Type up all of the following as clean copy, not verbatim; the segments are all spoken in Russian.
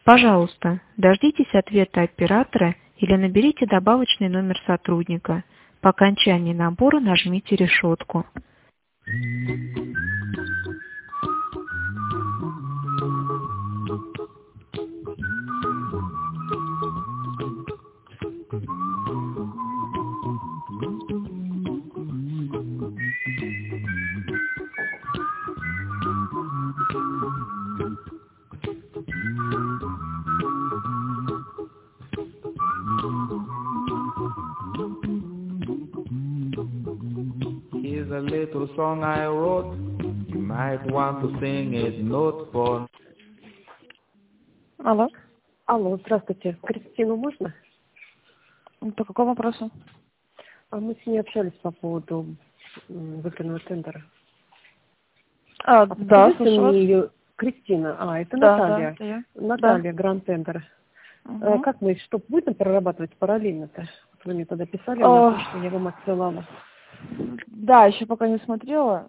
Пожалуйста, дождитесь ответа оператора или наберите добавочный номер сотрудника. По окончании набора нажмите решетку. Here's a little song I wrote. You might want to sing it note for. Алло, Алло, здравствуйте. Кристину можно? по какому вопросу? Мы с ней общались по поводу выигранного тендера. Да, Подскажите слушаю вас. мне ее... Кристина, это Да, Наталья. да, я. Наталья, Гранд Тендер. Угу. Как мы, что будем прорабатывать параллельно-то? Вот вы мне тогда писали на почту, я вам отсылала. Да, еще пока не смотрела.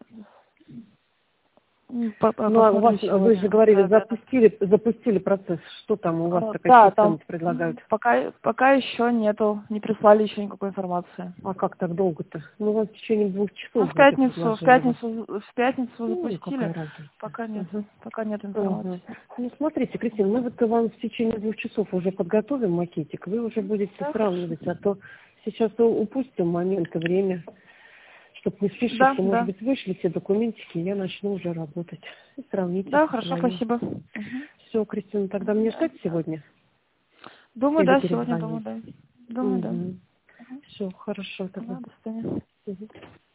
Ну, а у вас, вы же говорили, запустили процесс. Что там у вас такая да, система там предлагают? пока еще нету, не прислали еще никакой информации. А как так долго-то? Ну, у вас в течение 2 часов. Ну, в пятницу запустили. Пока нет, пока нет информации. Ну, смотрите, Кристина, мы вот вам в течение 2 часов уже подготовим макетик, вы уже будете сравнивать, а то сейчас упустим момент и время, чтобы не спешить, может быть, вышли все документики, и я начну уже работать. И сравнить. Да, хорошо, спасибо. Все, Кристина, тогда мне ждать сегодня? Думаю, да, сегодня, думаю, да. Все, хорошо тогда. До свидания.